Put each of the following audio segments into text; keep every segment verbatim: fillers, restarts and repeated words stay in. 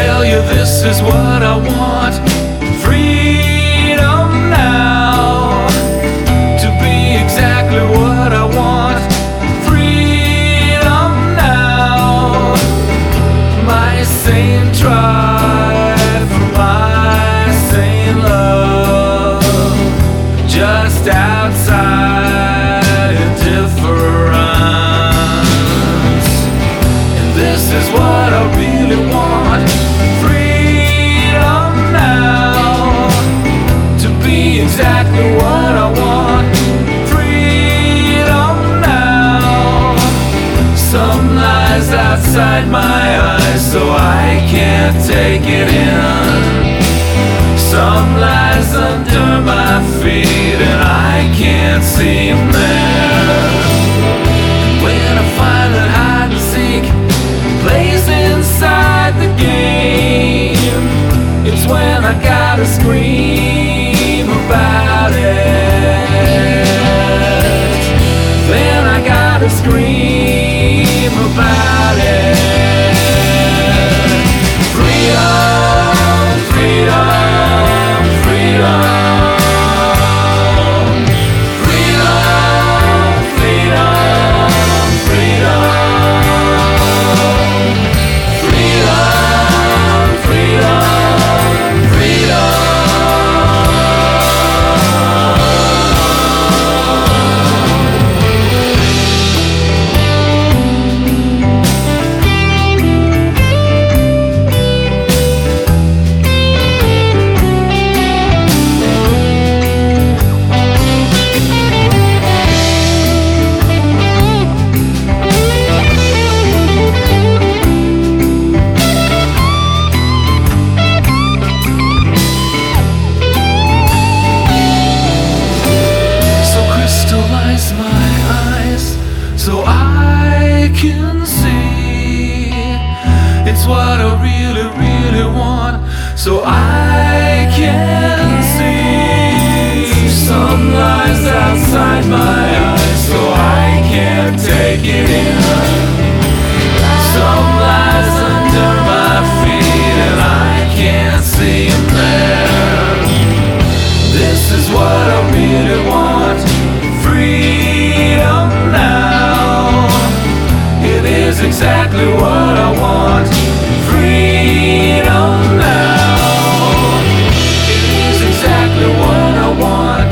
tell you this is what I want. Freedom now, to be exactly what I want. Freedom now, my sane drive for my sane love, just outside indifference. And this is what I really want. Freedom now, to be exactly what I want. Freedom now, some lies outside my eyes so I can't take it in. Some lies under my feet and I can't see them there. When I find that hide and seek plays inside the game, it's when I gotta scream about it. Then I gotta scream about it. Freedom, freedom, freedom. So I can see it's what I really, really want. So I can see some lies outside my eyes, so I can't take it in. Some lies under my feet and I can't see them there. This is what I really want. Freedom now, it is exactly what I want. Freedom now, it is exactly what I want.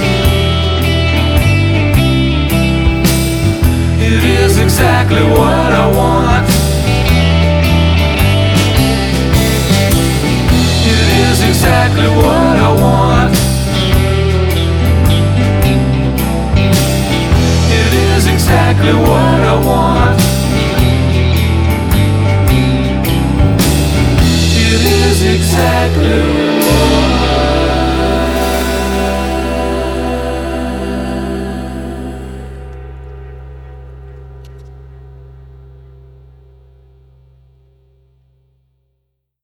It is exactly what I want. It is exactly what I want. It is exactly what I want.